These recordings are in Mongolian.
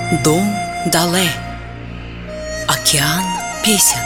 Дом дале. Океан песен.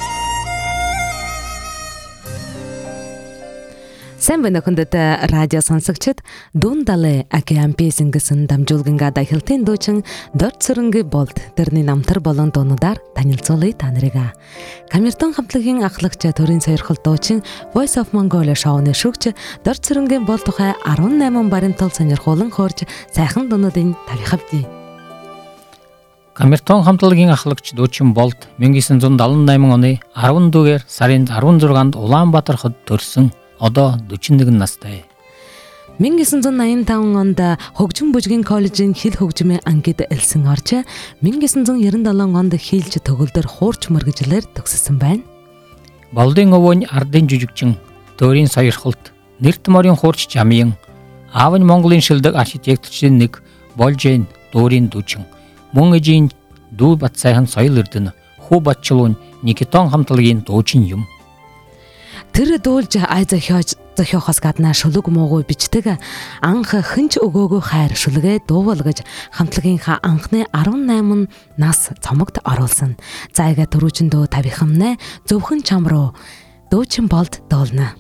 Сайн байна уу хүндэт радио сонсогчид. Дун дале океан песен гэсэн дамжуулганга дахилтын дуучин Дорж Сүрэнгийн болд тэрний намтар болон дуунуудаар танилцуулъя та нарыг. Камертон хамтлагийн ахлагч төрийн сойрхол дуучин Voice of Mongolia шоуны шүүгч Дорж Сүрэнгийн бол тухай 18 баримтал сонирхуулан хоорж сайхан дуунуудын тавихавдъя. Камертон хамтлагийн ахлагч дуучин болд 1978 оны 14-гээр сарын 16-нд Улаанбаатар хот төрсөн. Одоо 41 настай. 1985 онд Хөгжим бүжгийн коллежийн хил хөгжмийн ангид элсэн орж 1997 онд хийлж төгөлдөр хуурч мөргөжлөөр төгссөн байна. Болдын өвөөний ардын жүжигчин, төрийн сойрхолт, нэрт морийн хуурч жамын, аав нь Монголын шилдэг архитектчдын нэг Болжэн дуурийн дүүчин, мөн ээжийн дүү бат сайхан соёл эрдэнэ, хүү батчлуун Никитон хамтлагийн дуучин юм. Тэр дуулж ай зохиохоос гадна шүлэг муугүй бичдэг анх хинч өгөөгөө хайр шүлгээ дуулгаж хамтлагийнхаа анхны 18 нас цомогт оруулсан. Зайга төрүүчин дөө тавихамнэ зөвхөн чам руу дуучин болд дуулна.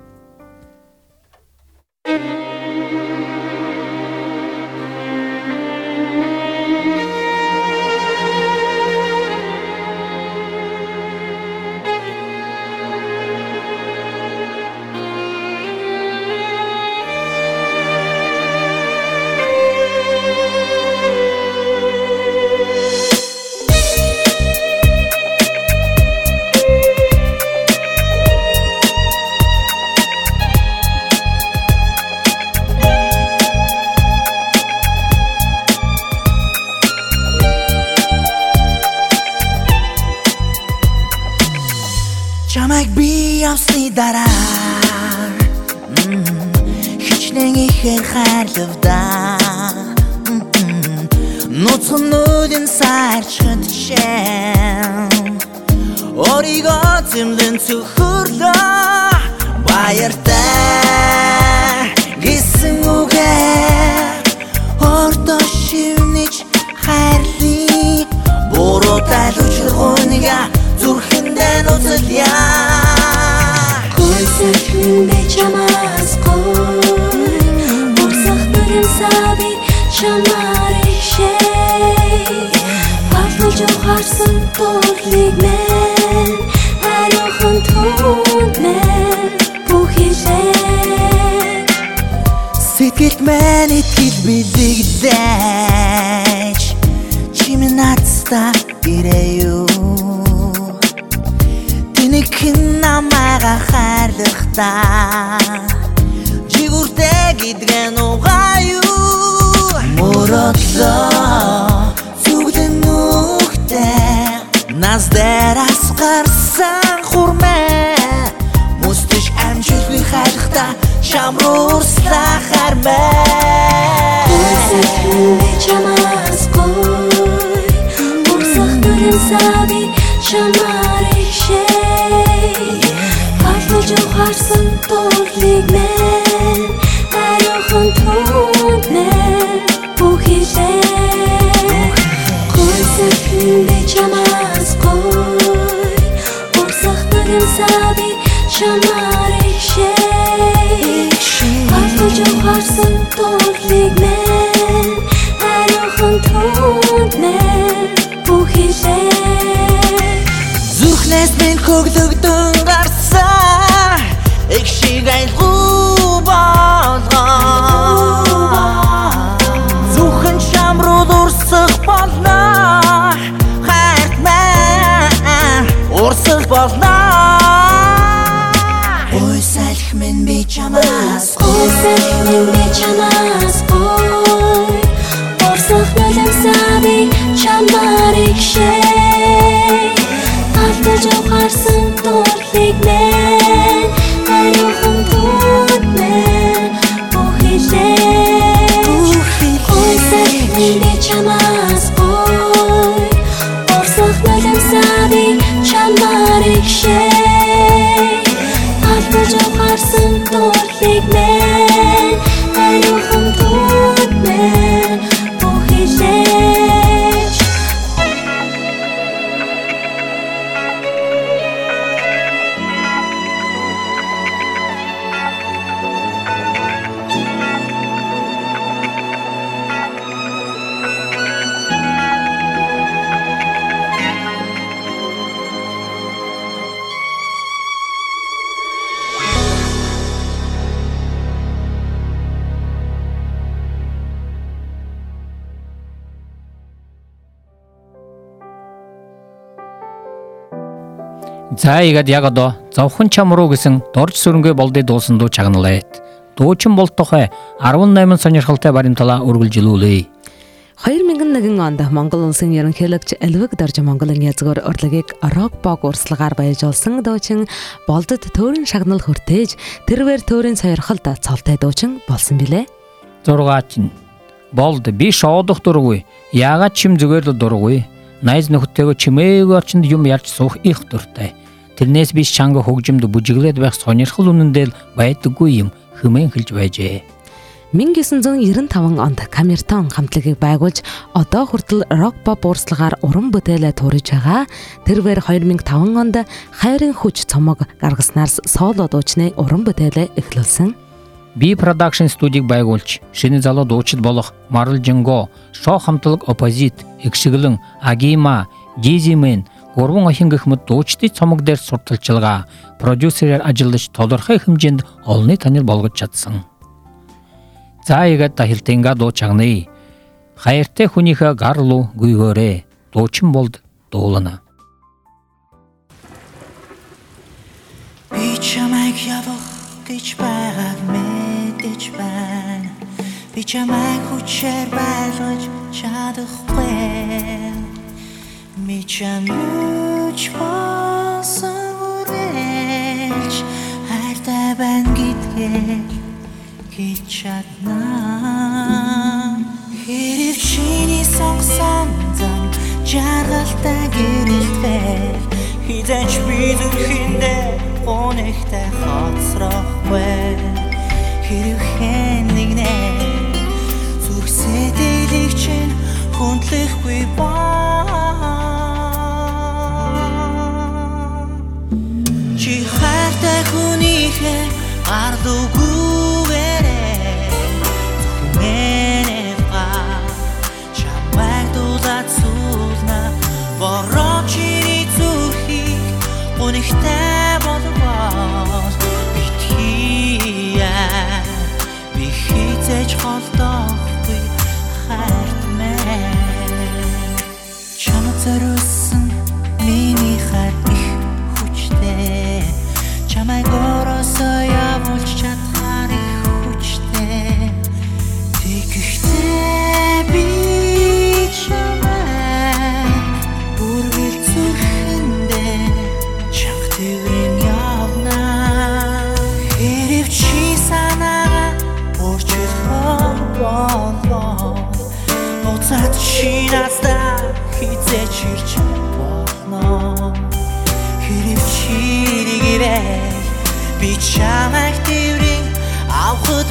Чамайг би явсны дараа хичнээн ихээр хайрлавдаа нууцхан нүдэн сарчхад шэн оригоо зэмлэн цөхөрлөө баяртай гисэн үгээр ордоо шивнэж хайрлыг буруутай лучргонига зүрхэндээ нууцлъя Хөөсөлхөн бэ чамаас гой Урсах нүрэн саби чамаар ишээ Патлж ухаарсан дуурлыг мэн Ариухан түүнд мэн бүхэлээ Сэтгэлд мэн итгэл билэгдэж Чимэн надста ирэё Тэнийхэн намайга хайрлахдаа Жигүүртэй гэдгэн угааю Мородлоо зүглэн нүхтэй Нас дээрас гарсан хурмэ Мөстөж амжилтгүй хайрлахдаа Чам руу урслаа хармэ Хөөсөлхөн бэ чамаас гой Урсах нүрэн саби чамаар ишээ Патлж ухаарсан дуурлыг мэн Ариухан түүнд мэн бүхэлээ Хөөсөлхөн бэ чамаас гой Урсах нүрэн саби чамаар ишээ Патлж ухаарсан дуурлыг мэн Ариухан түүнд мэн бүхэлээ Зүрхнээс минь хөглөгдөн гарсан Их шиг айлгуу болгоо Зүрхэн чам руу дурсах болно Хайрт мэн урсах болно Ой салх минь би чамаас Хөөсөлхөн бэ чамаас гой Урсах нүрэн саби чамаар ишээ Патлж ухаарсан дуурлыг мэн Ариухан түүнд мэн бүхэлээ Хөөсөлхөн бэ чамаас гой Урсах нүрэн саби чамаар ишээ Патлж ухаарсан дуурлыг мэн Ариухан түүнд мэн бүхэлээ За игээд яг одоо зовхон чамруу гэсэн дорж сүрэнгээ болдё дуусан дуу чагналаад. Дуучин бол тухай 18 сонирхолтой баримталаа үргэлжлүүлээ. 2001 онд Монгол улсын ерөнхийлөгч Элвэг Дорж Монголын язгуур урлагийг рок бог урсгалаар баяжуулсан дуучин болдод төөрийн шагнал хүртээж тэрвэр төөрийн сойрхолд цолтой дуучин болсон билээ. 6 болд би шоодох дургүй. Яагаад чим зүгээр л дургүй. Найз нөхдөйгөө чимээгүй орчинд юм ярьж суух их дуртай. Тэрнээс би чанга хөгжимд бүжиглээд байх сонирхол үнэндээ байдаггүй юм хэмээн хэлж байжээ. 1995 онд Камертон хамтлагийг байгуулж одоо хүртэл рок pop урсгалаар уран бүтээлээ туурж байгаа. Тэрвэр 2005 онд хайрын хүч цомог гаргаснаас соло дуучны уран бүтээлээ эхлүүлсэн. Би production студийг байгуулж шинэ залуу дуучид болох Марл Жинго, Шоо хамтлаг Opposite, Игшиглэн, Агима, Дизимен, гурван охин гэх мэт дуучдын цомог дээр сурталчилгаа, продюсерээр ажиллаж тодорхой хэмжээнд олонний танил болгож чадсан. За игээд дахилтынга дуу чагнаа. Хайртай хүнийхээ гар руу гүйгөөрэй. Дуучин болд дуулана. Би чамайг явах гэж байгааг мэдэж байна. Би чамайг хүчээр байлгаж чадахгүй. Би чамайг болсон үргэлж хайртай байна гэдгийг гэж чаднаа. Хэрэг чиний сонгосон зам жаргалтай гэрэлтэй хизээч би зүрхэндээ гонхтой хоцрохгүй. Хэрэг нэгнэ зүрх сэтгэлийг чинь хүндлэхгүй баа. Чи хайртай хүнийхээ ардуугүй борочи зүрхийг өнөхтэй болбол битгийа би хизээж холдохгүй хайрт мэн чамд зориулсан миний хайр их хүчтэй чамайг ороосоо явуулж чадхаар их хүчтэй тэгэхдээ би Уцаад шинаста хизээч ирж болно. Хэрэг чирийгээрээ би чамайг тэрийн авахд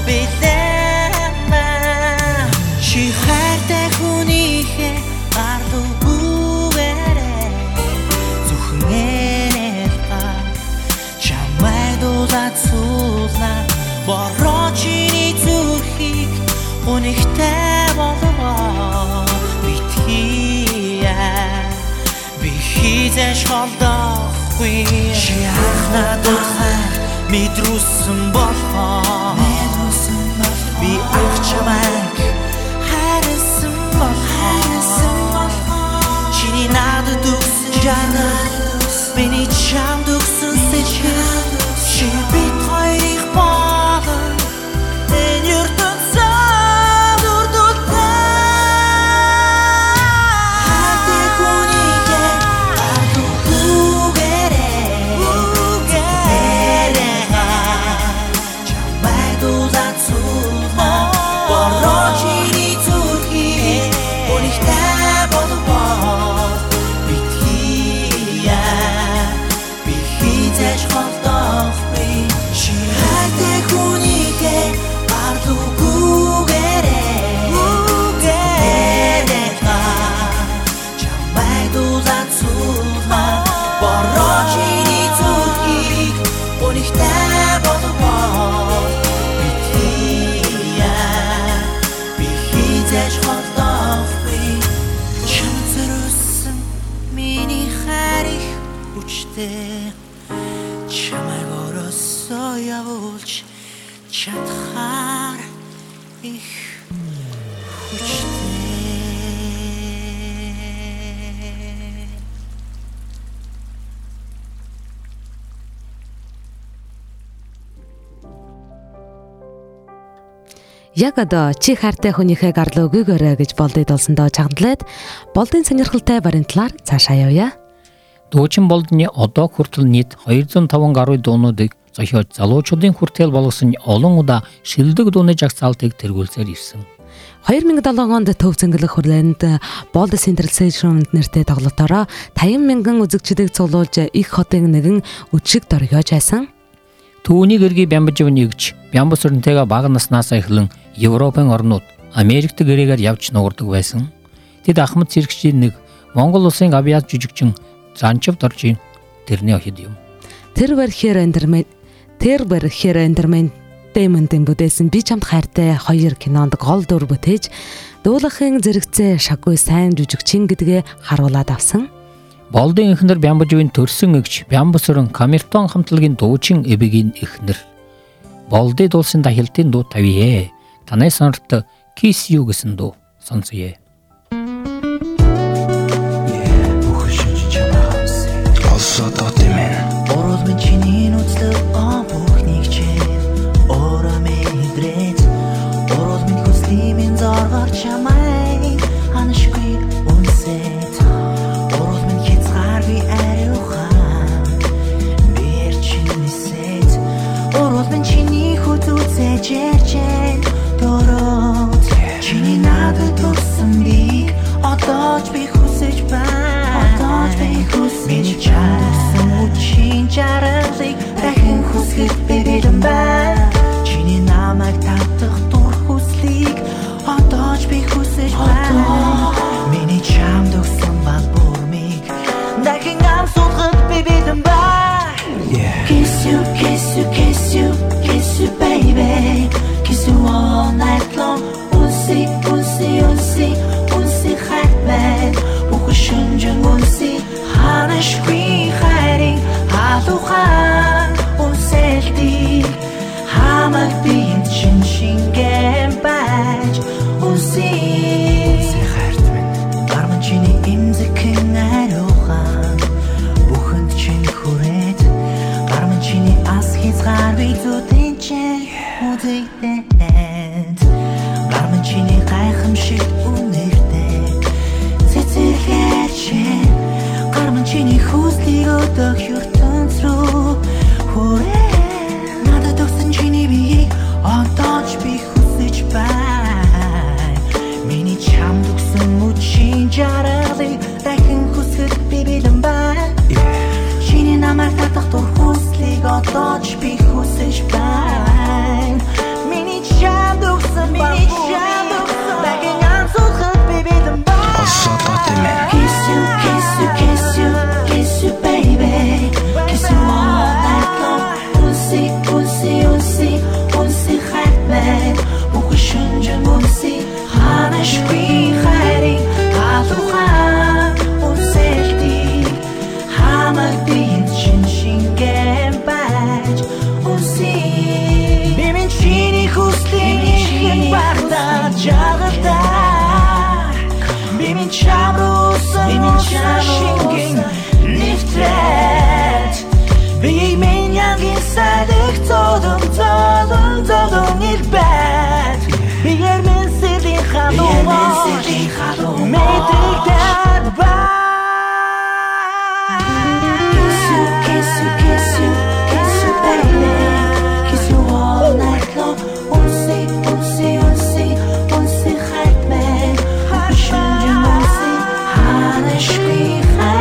билээ. Чи хайртай хүнийхээ ардуугүйгээрээ зөвхөн энэха чамайг дуулаад суулна. Борочи зүрхийг өнөхтэй болбоо битгийа би хизээч холдохгүй. Чи анхнаа дутхай мэдрүүлсэн болохоо би ах чамайг хайрсан болохоо чиний надад өгсөн жаргал миний чамд өгсөн сэтгэл чи бит хоёрыг болон энэ ертөнцийн чамайг ороосоо явуулж чадхаар их хүчтэй. Яг одоо чи хайртай хүнийхээ гарлуу өгөөгөөрэй гэж болдод олсондоо чагналаад болдын сонирхолтой баримт талаар цаашаа явъя. Дуучин болдны одоо хүртэл нийт 205 гаруй дуунуудыг зохиож залуучуудын хүртэл болгосон олон удаа шилдэг дууны жагсаалтыг тэргүүлсээр ирсэн. 2007 онд төв зөнгөлөх хурлаанд Bold Central Station нэртэй тоглолтоороо 50 мянган үзэгчдийг цуглуулж их хотын нэгэн өчиг дөргиож байсан. Түүнийг эргий Бямбажив нэгж Бямбас өрнтэйгээ бага наснаас эхлэн Европын орнууд Америкт гэрээгээр явж нуурдаг байсан. Тэд Ахмад Цэрэгчдийн нэг Монгол улсын авиац жүжигчин Занчив Доржийн тэрний охид юм. Тэр бэрхээр энтерментийн бүтээсэн би чамд хайртай 2 кинонд гол дүр бүтээж дуулахын зэрэгцээ шаггүй сайн жүжигчин гэдгээ харуулад авсан. Болдын эхнэр Бямбаживын төрсөн эгч Бямбас өрн камертон хамтлагийн дуучин эбигийн эхнэр. Болдын дуулсан дахилтын дуу тавье. Танай сонорт Kiss You гэсэн дуу сонсъё. Орол минь чиний нүцлэг бүхнийг чинь ороо мэдрээд орол минь хүслийн минь зоргоор чамай ханашгүй үнсэт орол минь хязгааргүй ариухан бэр чинийсэт орол минь чиний хүзүүцээ жирчэн дөрөв чиний надад төрсөн бийг одоо ч би хүсэж байна миний чарсан үчин чаралыг дахин хүсгэж бэлэн байна чиний намайг татах дур хүслийг одоо ч би хүсэж байна миний чамд өгсөн баг бүрмийг дахин амсуулахад бэлэн байна Kiss you, kiss you, kiss you, kiss you baby Kiss you all night long Үнси, үнси, үнси, үнси хайтмэн Бүхшүнжэн үнси Ханашгүй хайрын халухан үнсэлтийг хамаг биен чин шингэн байж үнси хайрт минь гарман чиний имзэгхэн ариухан бүхэнд чин хүрээд гарман чиний ас хязгааргүй зүтэн чин үзэгдээд гарман чиний гайхамшиг үнэртэй цэцэрлэр чин гарман чиний хүслийг өдөх ертөнц рүү хүрээ надад өгсөн чиний биеийг одоо ч би хүсэж байна миний чамд өгсөн үчин жаргалыг дахин хүсэж би бэлэн байна чиний намайг татах дур хүслийг одоо ч би хүсэж байна миний чамд өгсөн дахин амсуулахад би бэлэн байна Kiss you, kiss you, kiss you, kiss you, baby. Kiss you all night long. Үнси, үнси, үнси, үнси хайтмэн. Бүхшүнжэн үнси, ханашгүй хайрын халухан үнсэлтийг хамаг биен чин шингэн байж үнси. Би минь чиний хүслийг бардаж жаргалтай. Би минь чамруулсан шингэн нэвтрээд би минь янгийн сайдах зодон ирбэт би минь сэрлийн халуун мэдрэгдээд бай Kiss you, kiss you, kiss you, kiss you baby Kiss you all night long Үнси, үнси, үнси, үнси хайтмэн Бүхшүнжэн үнси Ханашгүй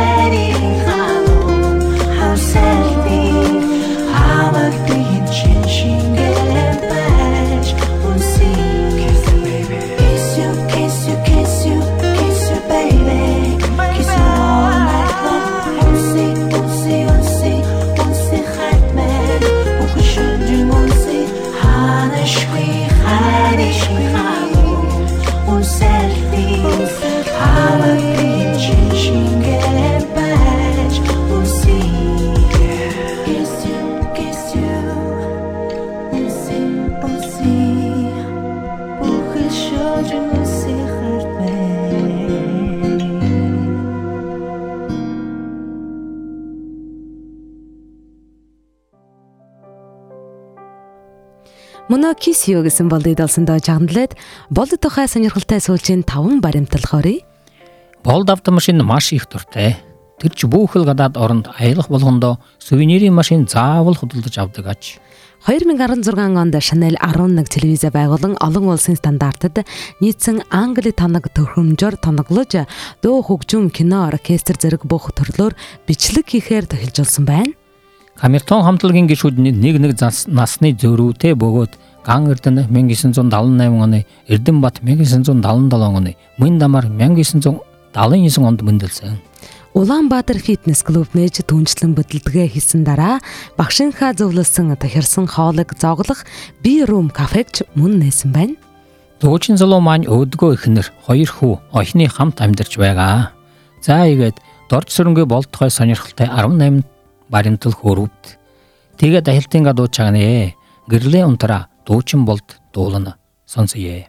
Мөнөө кисио гэсэн болдод олсондоо жагналаад болд тухай сонирхолтой сүүлчийн 5 баримтал хорий. Болд автомашин маш их дуртай. Тэр ч бүхэл гадаад оронд аялах болгондоо сувенирийн машин заавал худалдаж авдаг аж. 2016 онд Chanel 11 телевиз байгуулан олон улсын стандартад нийцсэн Англи тоног төхөөрөмжөөр тоноглож дуу хөгжим, кино, оркестр зэрэг бүх төрлөөр бичлэг хийхээр тохилжуулсан байна. Камертон хамтлагийн гишүүд нэг насны зөрүүтэй бөгөөд Ган Эрдэнэ 1978 оны, Эрдэнэбат 1977 оны, Мөн Дамар 1979 онд мөндөөлсөн. Улаанбаатар фитнес клуб нээж түнчлэн хөдөлгөөн хийсэн дараа багшийнхаа зөвлөсөн тахирсан хоолыг зоглох би рум кафеч мөн нээсэн байна. Дуучин залуу маань өөдгөө ихнэр 2 хүү охины хамт амьдарч байгаа. За игээд дорж сөрөнгөө болд тухай сонирхолтой 18 баримтал хөрөвд. Тэгээд ахилтын гадуу чагнаа. Гэрлээ унтраа дуучин болд дуулна. Сонсъё.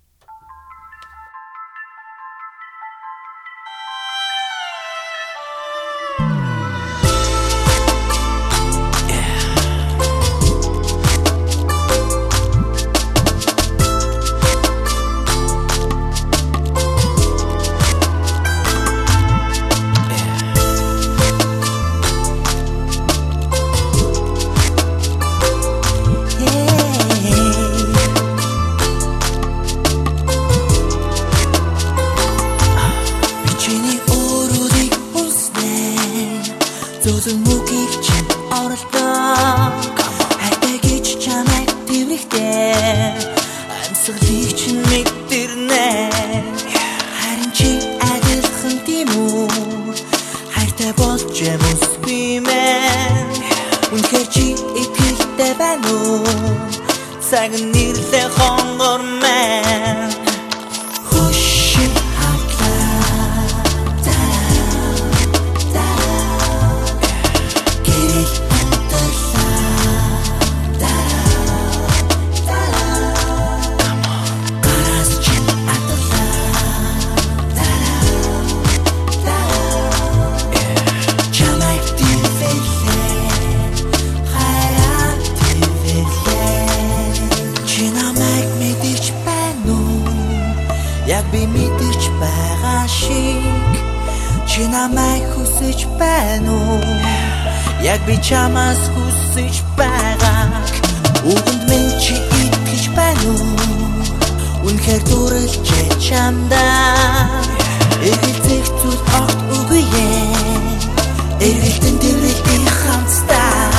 Яг би чамаас хүсэж байгааг үгэнд минь чи итгэж байна уу? Үнэхээр дурлж чамдаа эргэлзэх зүйл огт үгүй ээ. Эргэлтэн дэврэлтийн хамтдаа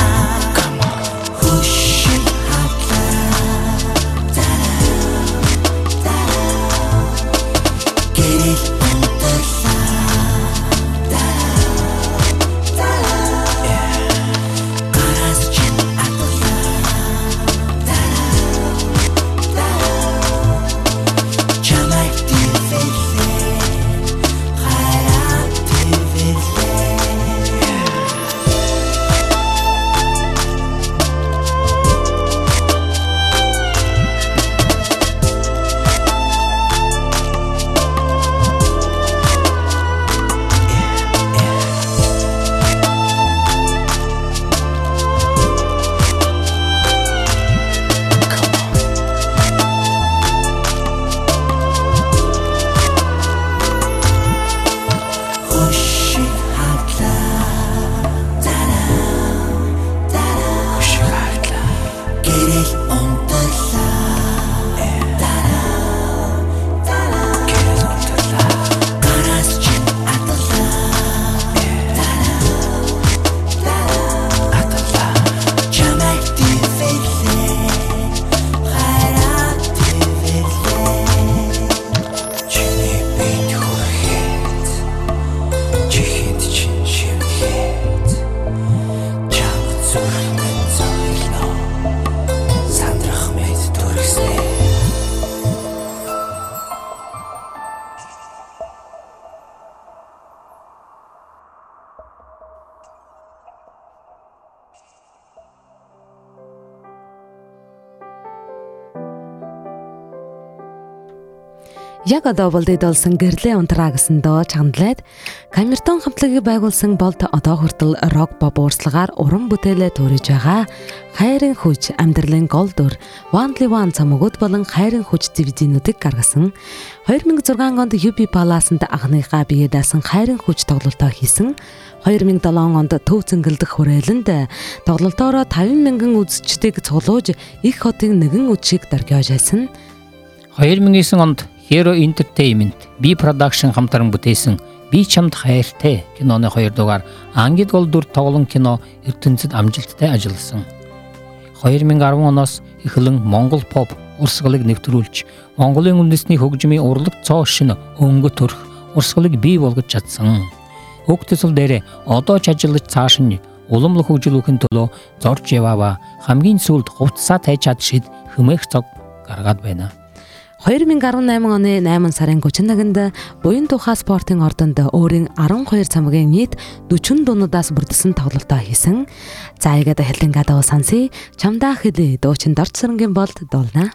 хөшин хатлаа гэрэл Яг одоо болдод болсон гэрлээ унтраа гэсэн доо чандлаад камертон хамтлагийг байгуулсан болд одоо хүртэл рок pop уурслагаар уран бүтээлээ төрөж байгаа. Хайрын хүч, амьдралын гол дүр, Only One цамгууд болон хайрын хүч DVD-нүүдийг гаргасан. 2006 онд UB Palace-нд анхныхаа бие даасан хайрын хүч тоглолтоо хийсэн. 2007 онд Төв цэнгэлдэх хүрээлэнд тоглолтоороо 50,000 үзэгчдийг цуглуулж их хотын нэгэн үдшийг дөргиож байсан. 2009 онд Hero Entertainment, B Production хамтран бүтээсэн Би чамд хайртай киноны 2 дугаар ангид гол дүр тоглон кино ертөнцид амжилттай ажилласан. 2010 оноос эхлэн Монгол pop урсгалыг нэвтрүүлж, Монголын үндэсний хөгжмийн урлаг цоо шин өнгө төрх урсгалыг бий болгож чадсан. Уг төсөл дээр одоо ч ажиллаж цааш нь уламжлал хөгжүүлэхийн төлөө зорж яваава хамгийн сүүлд хувцсаа тайж чадшид хэмээх цог гаргаад байна. 2018 оны 8 сарын 31-нд буян тухай спортын ордонд өөрийн 12 цамгийн нийт 40 дуунуудаас бүрдсэн тоглолтоо хийсэн. За игээд хэлтэн гадаа сансий чамдаа хэлээ дуучин дорч сэрэнгийн болд дуулна.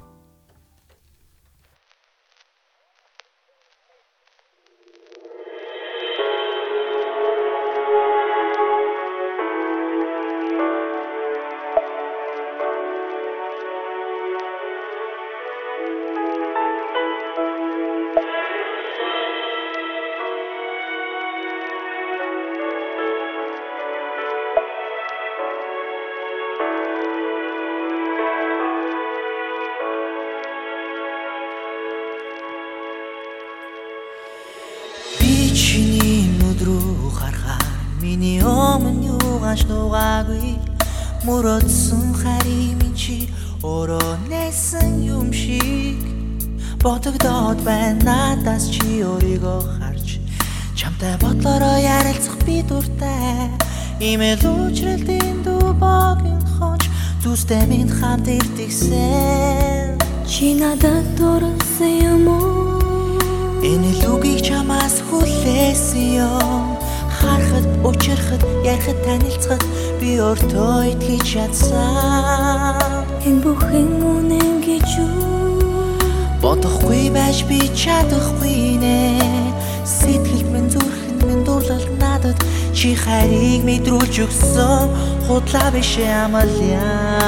Миний өмнө юугаш нугаагүй мөрөдсөн харин минь чи өөрөө нэсэн юм шиг бодогдоод байна надаас чи өөрийгөө харж чамтай бодлороо ярилцах би дуртай имэл үчрэлтийн дубогийн хонч зүстэй минь хамт ирдэгсэн чи надад дурсан юм уу энэ лүгийг чамаас хүлээсэн юм харахад, учрахад, ярихад, танилцахад би өөртөө итгэж чадсан. Энэ бүхэн үнэн гэж юу? Бодохгүй байж би чадахгүй нэ. Сэтгэл минь зүрхэн минь дурлал надад чи хайрыг мэдрүүлж өгсөн худлаа биш амлаа.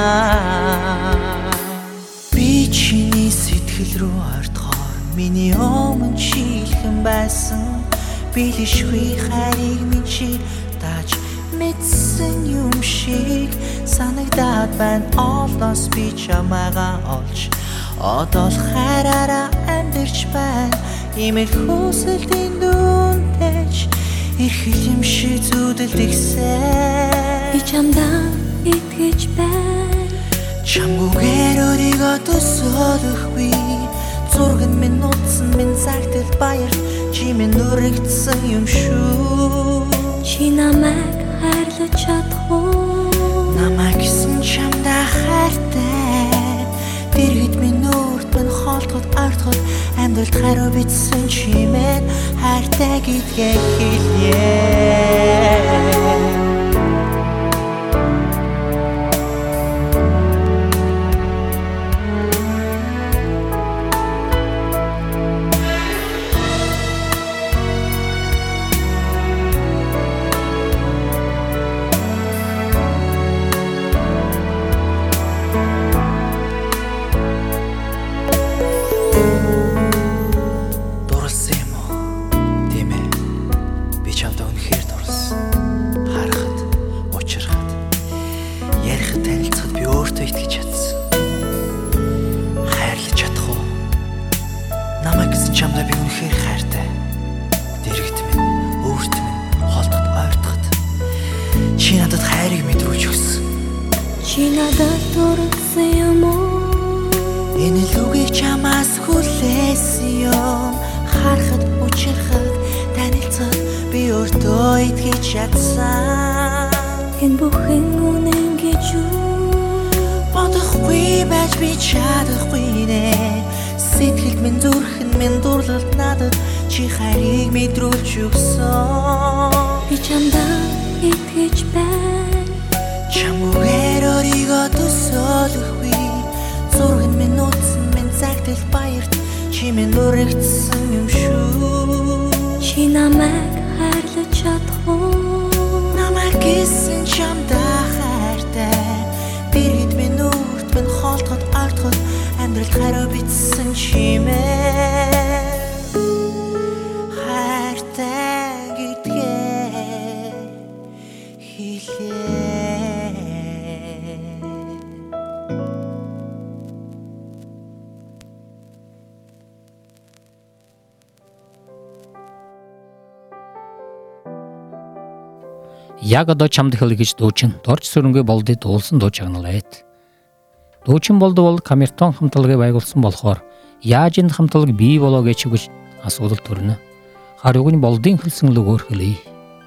Би чиний сэтгэл рүү ортгоор миний өмнө чи илхэн байсан. Билишгүй хайрыг минь чи тааж мэдсэн юм шиг санагдаад байна олноос би чамайгаа олж одоо л хайраараа амьдарч байна имэл хүсэлтийн дүнтэйч их юм шиг зүудэлдэгсэн би чамдаа итгэж байна чамгүйгээр өөрийгөө төсөөлөхгүй зурган минь нутсан минь загтал баяр чи минь нүрэгдсэн юм шүү чи намайг хайрлаж чадах намайг гэсэн чамдаа хайртай дэргэд минь нүрт минь холдоход артход амьдралд хариу бичсэн чи минь хайртай гэдгээ хэлье энэ бүхэн үнэн гэж юу бодохгүй байж би чадахгүй нэ сэтгэл минь зүрхэн минь дурлалт надад чи хайрыг мэдрүүлж өгсөн би чамдаа итгэж байна чамгүйгээр өөрийгөө төсөөлөхгүй зурган минь нутсан минь загтал баярт чи чимээ нүрэгдсэн юм шүү. Чи намайг хайрлаж чадах. Намайг гисэн чамдаа хайртай. Бэргэд минь нүрт минь холдоход ардход амьдралд хариу битсэн чимээ. Хайртай гэдгээ хэлээ. Яг одоо чамд хэл гэж дуучин дорч сөрөнгөө болдод дуулсан дуу чагналаад. Дуучин болд бол камертон хамтлагыг байгуулсан болохоор яаж энэ хамтлаг бий болоо гэж асуулт төрнө. Харин уг нь болдын хэлсэн л өгөр хэлье.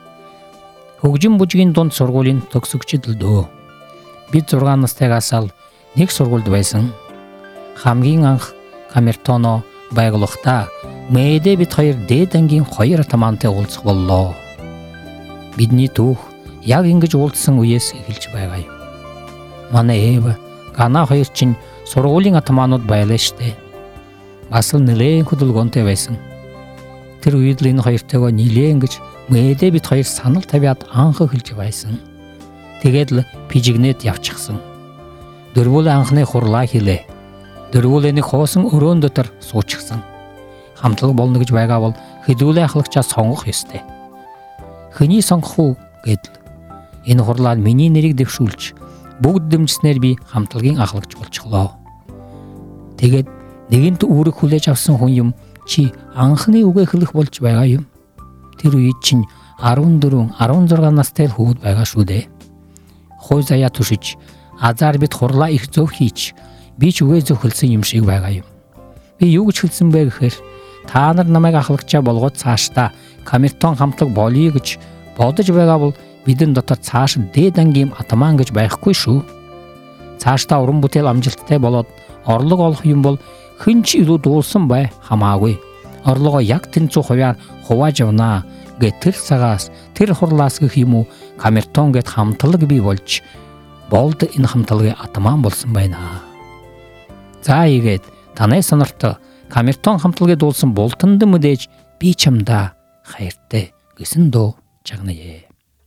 Хөгжим бүжгийн дунд сургуулийн төгсөгчд л дөө. Бид 6 настайгаас л нэг сургуульд байсан. Хамгийн анх камертоно байгуулахдаа мэдээ бид хоёр дээд ангийн 2 атамантай уулзах боллоо. Бидний түүх яг ингэж уулзсан үеэс эхэлж байгаа юм. Манай Эва, Гана хоёр чинь сургуулийн атаманууд байлаа штэ. Бас л нэлээд хөдөлгөөнтэй байсан. Тэр үед л энэ хоёртойгоо нилээн гэж мэдээ бид хоёр санал тавиад анх эхэлж байсан. Тэгээд л пижигнэт явчихсан. Дөрвөл анхны хурлаа хийлээ. Дөрвөлэний хоосон өрөөн дотор суучихсан. Хамтлаг болно гэж байгаа бол хэдүүлээ ахлагчаа сонгох ёстой. Хэний сонгох уу гэдэл энэ хурлаад миний нэрийг дэвшүүлж бүгд дэмжснээр би хамтлагийн ахлагч болчихлоо. Тэгээд нэгэнт үүрэг хүлээж авсан хүн юм чи анхны үгээ хэлэх болж байгаа юм. Тэр үед чинь 14, 16 настай хүүд байгаа шүү дээ. Хой заяа түшиж азар бид хурлаа их зөв хийж би ч үгээ зөвхөлсөн юм шиг байгаа юм. Би юу гэж хэлсэн бэ гэхээр та нар намайг ахлагчаа болгоод цаашдаа камертон хамтлаг болъё гэж бодож байгаа бол бидэн дотор цааш дээд ангийн атаман гэж байхгүй шүү. Цаашдаа уран бүтээл амжилттай болоод орлого олох юм бол хэн ч илүү дуулсан бай хамаагүй. Орлогоо яг тэнцүү хувиар хувааж явнаа гэт тэр цагаас тэр хурлаас гэх юм уу камертон гэт хамтлаг бий болж болд энэ хамтлагийн атаман болсон байна. За ийгээд танай сонортой камертон хамтлагыг дуулсан бултанд мэдээж би чамдаа хайртай гэсэн дуу чагнаа.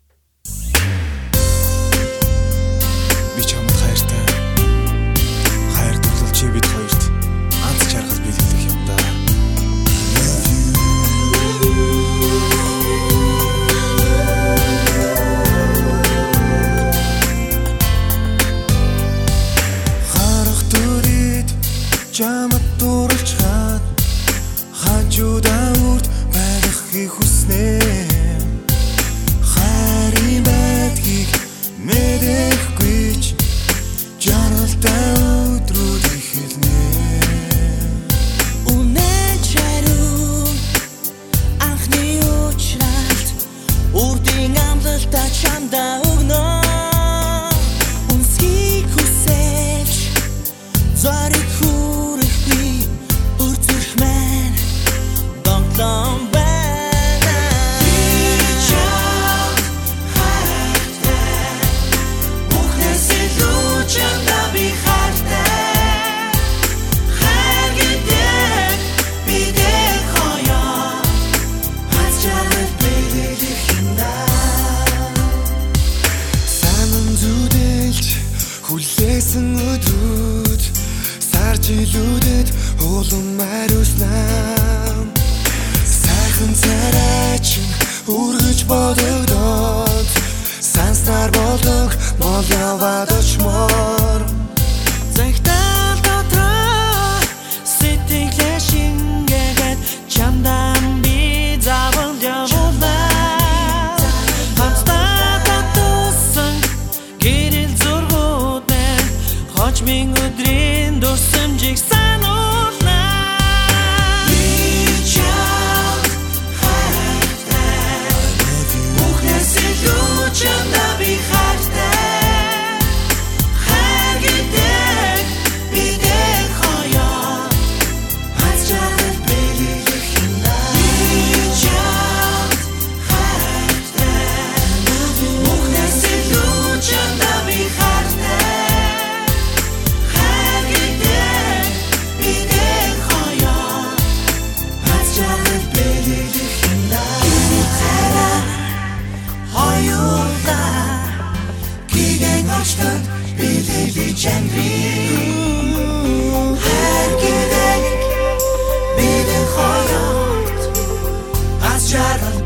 Би чамд хайртай. Хайр дурлал чи бид хоёрт анц чаргал бэлгэлэх юм да. Харах төрөд чамд дурлж хаад хажуудаа үрд байхыг хүснэ. Хайрын байдгийг мэдэхгүй ч жаргалтай өдрүүд эхэлнэ. Үнэн чаруу анхны уучралт үрдийн амлалтаа чамдаа өгнө. Үнсгийг хүсэж зориг хүрэх би үрцэх мэн донтон байна.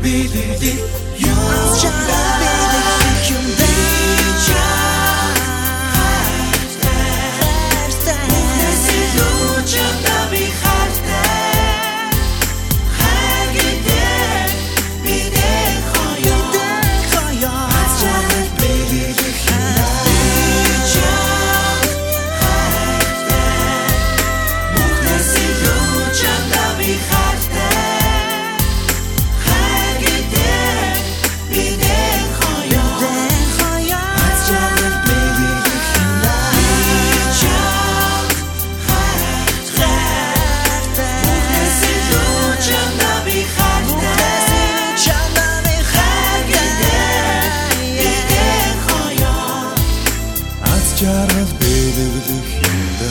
билүүлэх юм аз жаргал билүүлэх юм жаргал билүүлэх юм да.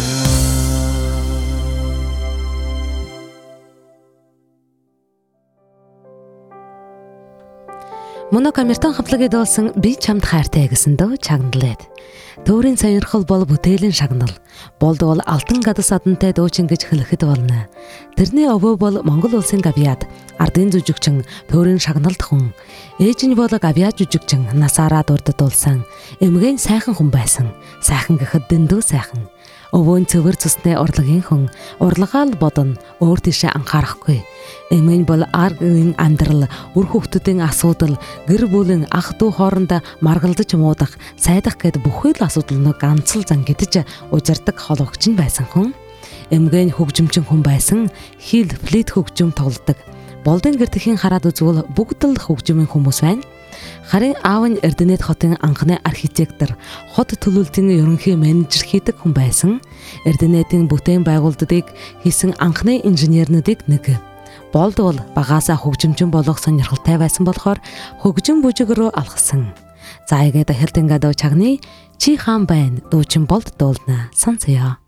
Мөнө камертон хавлагид олсон би чамд хайртай гэсэн дөө чагналээд. Төөрийн сонирхол бол бүтээлийн шагнал. Болдвол алтан гадас адантай дуучин гэж хэлэхэд болно. Тэрний өвөө бол Монгол улсын гавьяад, ардын жүжигчин, төөрийн шагналд хүн. Ээж нь бол гавьяад жүжигчин, насаараа дурддуулсан. Эмгэн сайхан хүн байсан. Сайхан гэхэд дэндүү сайхан. Өвөө нь цэвэр цусны урлагийн хүн. Урлагаал бодно, өөр тийшээ анхаарахгүй. Эмгэн бол аргийн амьдрал, үр хүүхдүүдийн асуудал, гэр бүлийн ах дүү хоорондоо маргалдаж муудах, сайдах гэд бүхий л асуудал нь ганц л зан гэдэж ужирдаг хологч нь байсан хүн. Эмгэн хөгжимчин хүн байсан, хил флейт хөгжим тоглодог. Болдын гэртхийн хараад үзвэл бүгд л хөгжмийн хүмүүс байна. Харин аав нь Эрдэнэт хотын анхны архитектор, хот төлөвлөлтийн ерөнхий менежер хийдэг хүн байсан. Эрдэнэтийн бүтээн байгуулалтыг хийсэн анхны инженернүүдийг нэг. Болдвол багаасаа хөгжимчин болох сонирхолтой байсан болохоор хөгжим бүжиг рүү алхсан. За игээд хэлтэн гадаа чагны чи хаан байна дуучин болд дуулна сонсоё.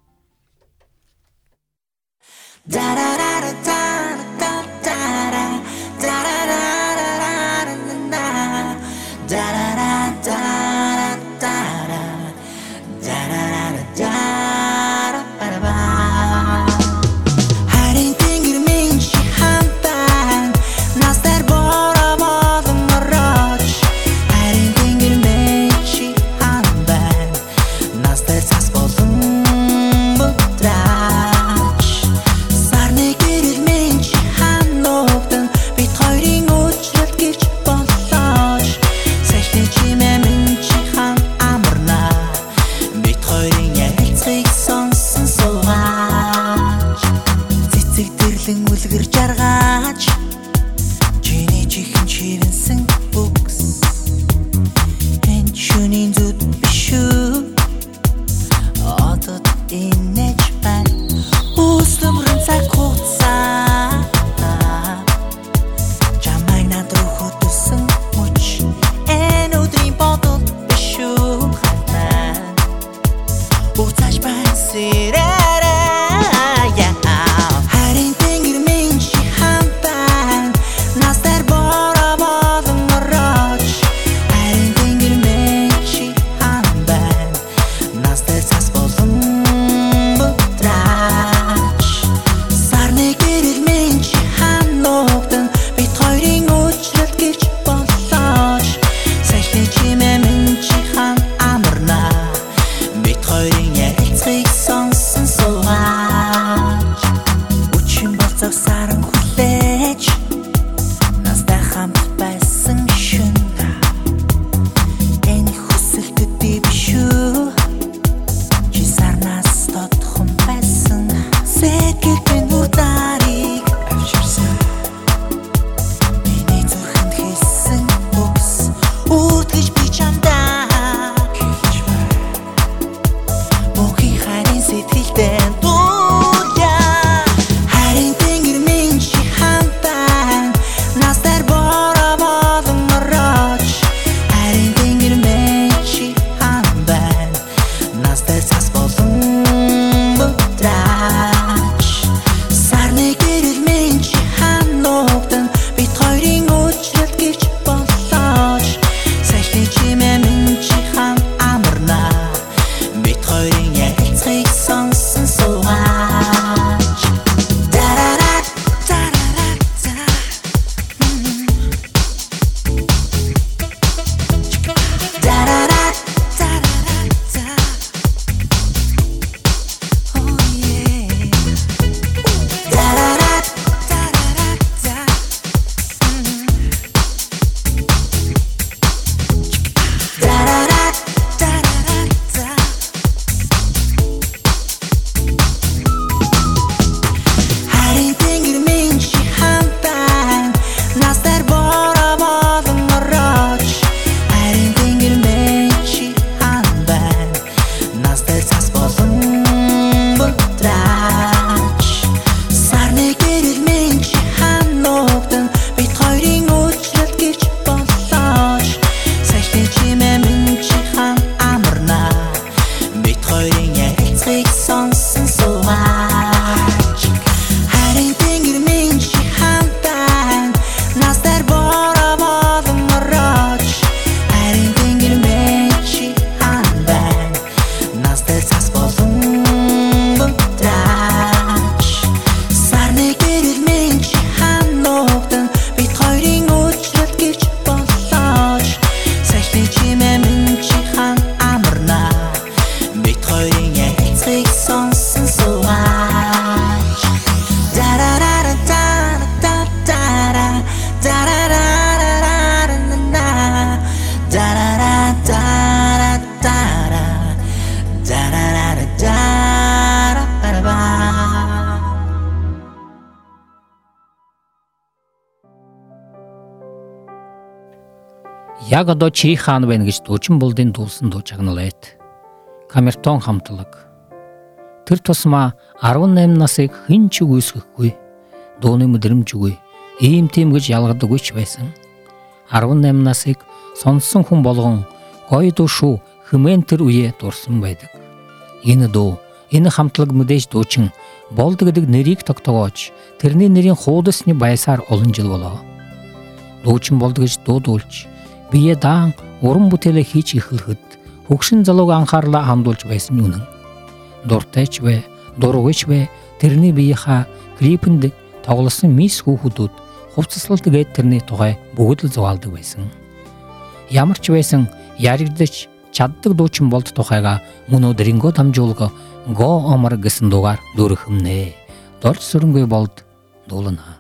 Яг одоо чи хаан байна гэж дуучин булдын дуулсан дуу чагналаад. Камертон хамтлаг. Тэр тусмаа 18 насыг хэн ч үгүйсэхгүй. Дууны мэдрэмжгүй. Ийм тийм гэж ялгадаггүй ч байсан. 18 насыг сонсон хүн болгон гоё дуу шүү хэмээн тэр үе дурсан байдаг. Энэ дуу, энэ хамтлаг мэдээж дуучин болд гэдэг нэрийг тогтоогооч тэрний нэрийн хуудасны баясаар олон жил болоо. Дуучин болд гэж дуудуулж бие даан уран бүтээлээ хийж эхлэхэд хөгшин залууг анхаарлаа хандуулж байсан үнэн. Дуртайч вэ, дургүйч вэ тэрний биеийнхаа клипэнд тоглосон мис хүүхдүүд хувцаслалт гээд тэрний тухай бүгд л зугаалдаг байсан. Ямар ч байсан яригдаж чаддаг дуучин болд тухайга мөн өдрөнгөө дамжуулга го омар гэсэн дуугаар дөрөхмнэ. Дорж сүрэнгүй болд дуулна.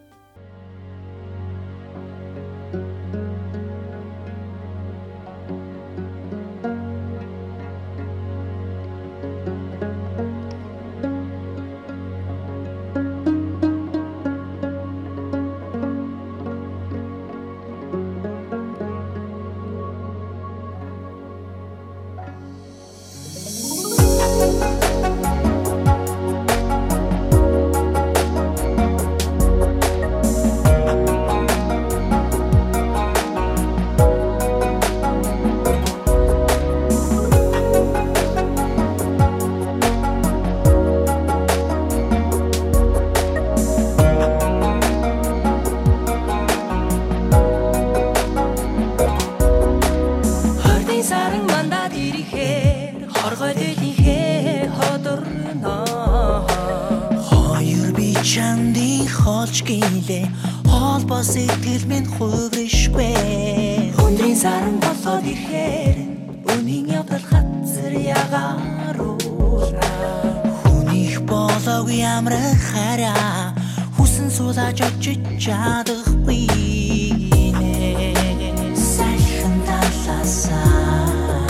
Холбоо сэтгэл минь хувиршгүй. Өндрийн саран болоод ирэхээр үнийн явдал хатсар ягааруулна. Хүнийх болоог ямрах хараа хүсэн суулаж очиж чадахгүй нэ. Сайхан талаасаа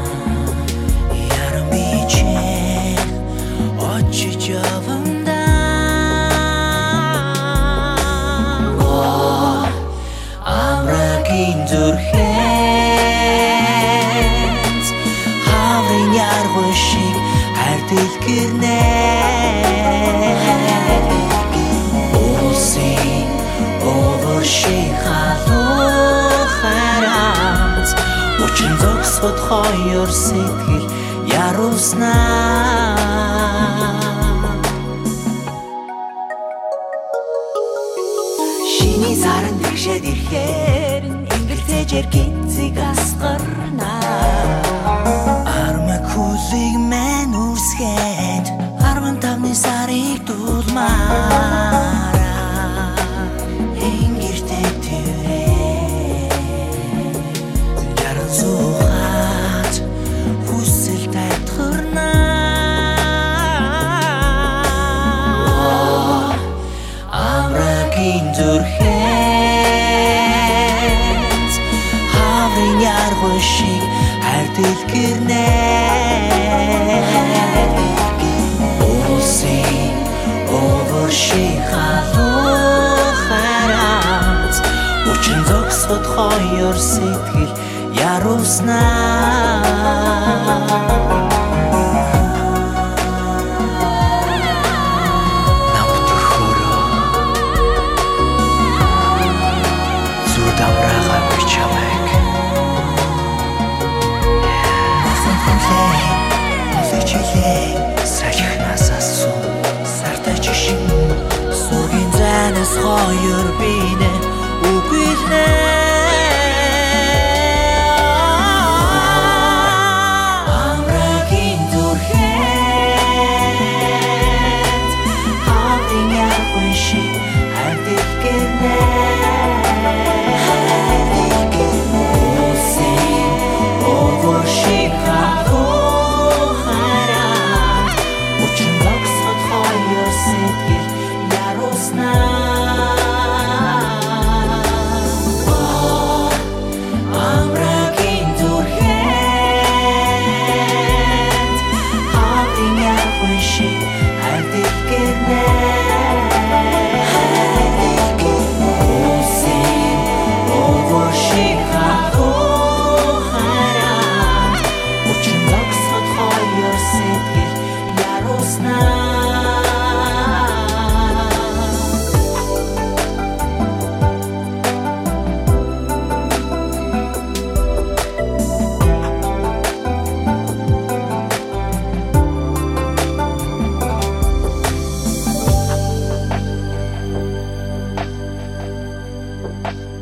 ярамичээ очиж явна. Зүрхэнд хаврын яргуу шиг хардилгэрнэ. Улсын овошиг халуухараад учин зогсоход хоёр сэтгэл яруснаа. Шиний саран тэгшээд ирэхээр Жиргэнцэг асгарна. Арма хүлийг мэн үрсгээд 15 сарыг дуулмаараа. Энгэртэй тэрээ яран суугаад хүсэл тайтгарнаа. Амрагийн зүрхээ шиг хардилгэрнэ. Улсын овошиг халуухараад учин зогсоход хоёр сэтгэл яруснаа. Хоёр бинэ үгүйлнэ. Амрагийн зүрхэнд хаврын яргуу шиг хардилгэрнэ. Улсын овошиг халуухараад учин зогсоход хоёр сэтгэл яруснаа. Thank